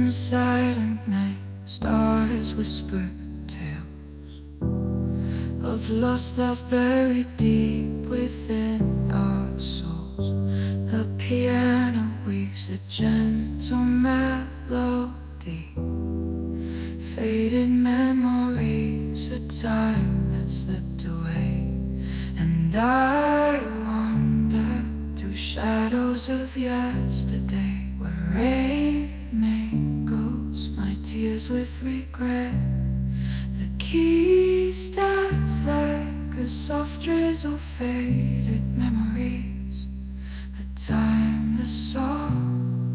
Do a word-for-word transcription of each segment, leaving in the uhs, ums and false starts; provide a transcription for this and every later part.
the silent night, stars whisper tales of lost love buried deep within our souls. The piano weaves a gentle melody, faded memories, a time that slipped away. And I wander through shadows of yesterday, where rain mingles my tears with regret. The key stands like a soft drizzle, faded memories, a timeless song.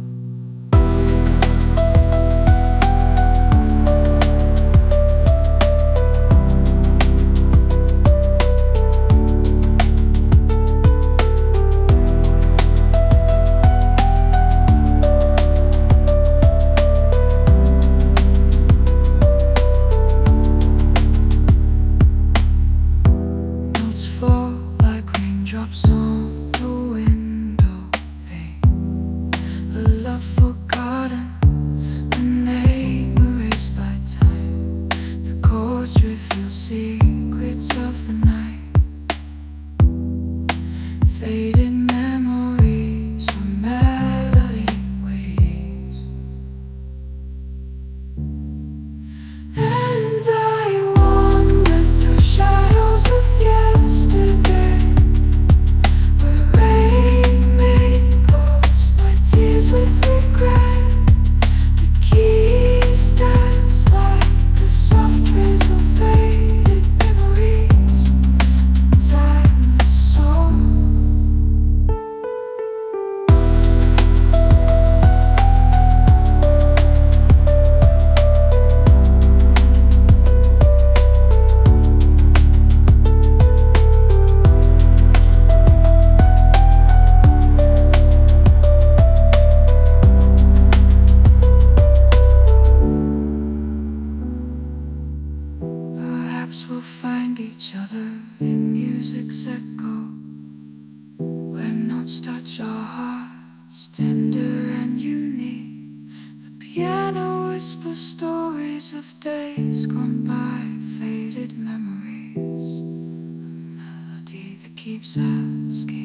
Drops on the window pane, a love forgotten, a name erased by time. The chords reveal secrets of the night, faded memories, a melody waves. And I wander through shadows of yesterday, with regret. The key stands like a soft drizzle, faded memories, a timeless song. We'll find each other in music's echo, where notes touch our hearts, tender and unique. The piano whispers stories of days gone by, faded memories, a melody that keeps asking.